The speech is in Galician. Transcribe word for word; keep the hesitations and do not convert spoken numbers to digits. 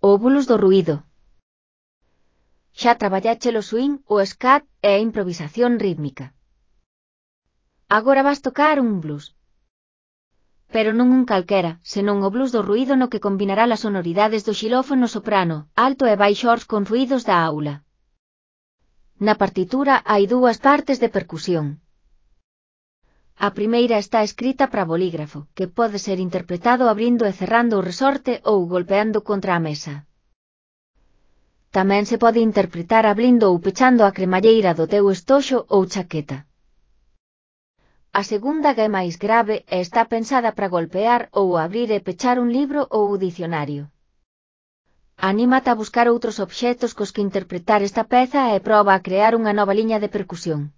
Óvulos do ruído. Xa traballáchelo swing, o scat e a improvisación rítmica. Agora vas tocar un blues. Pero non un calquera, senón o blues do ruído no que combinará as sonoridades do xilófono soprano, alto e baixo con ruídos da aula. Na partitura hai dúas partes de percusión. A primeira está escrita para bolígrafo, que pode ser interpretado abrindo e cerrando o resorte ou golpeando contra a mesa. Tamén se pode interpretar abrindo ou pechando a cremalleira do teu estoxo ou chaqueta. A segunda é máis grave e está pensada para golpear ou abrir e pechar un libro ou o dicionario. Anímate a buscar outros obxetos cos que interpretar esta peza e proba a crear unha nova liña de percusión.